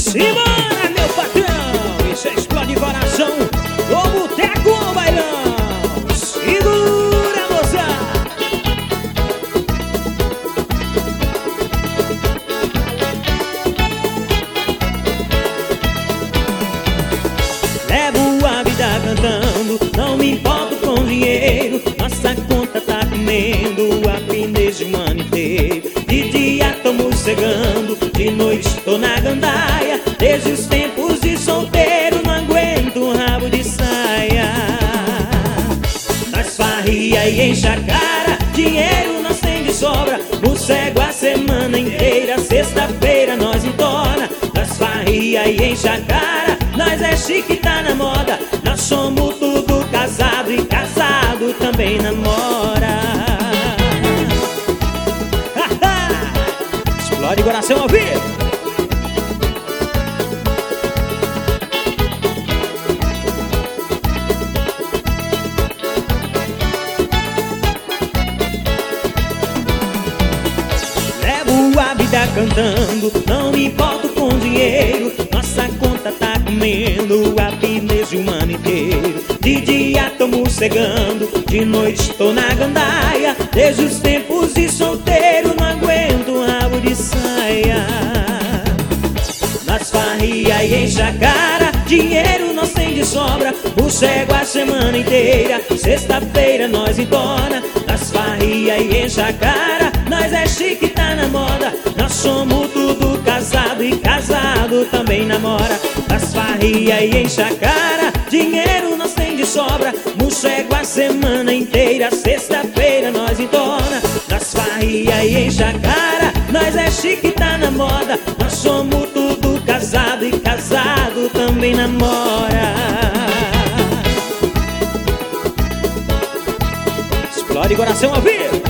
Simbora, meu patrão, isso explode coração. O boteco ou bailão? Segura, moça. Levo a vida cantando, não me importo com dinheiro. Nossa conta tá comendo a pneu de um ano inteiro. De dia tô morcegando, de noite tô na gandaia. Desde os tempos de solteiro não aguento um rabo de saia. Nós farria e enche a cara, dinheiro nós tem de sobra. Morcego a semana inteira, sexta-feira nós entorna. Nós farria e enche a cara, nós é chique, tá na moda. Nós somos tudo casado e casado também namora. Explode coração ao vivo. Levo a vida cantando, não me importo com dinheiro. Nossa conta tá comendo a pneu de um ano inteiro. De dia tô morcegando, de noite tô na gandaia. Desde os tempos de solteiro não aguento um rabo de saia. Nós farria e enche a cara, dinheiro nós tem de sobra. Morcego a semana inteira, sexta-feira nós entorna. Nós farria e enche a cara, nós é chique, tá na moda. Nós somos tudo casado e casado também namora. Nós farria e enche a cara, dinheiro nós tem de sobra. Morcego a semana inteira, sexta-feira nós entorna. Nós farria e enche a cara, nós é chique, tá na moda. Nós somos tudo casado e casado também namora. Explode coração ao vivo.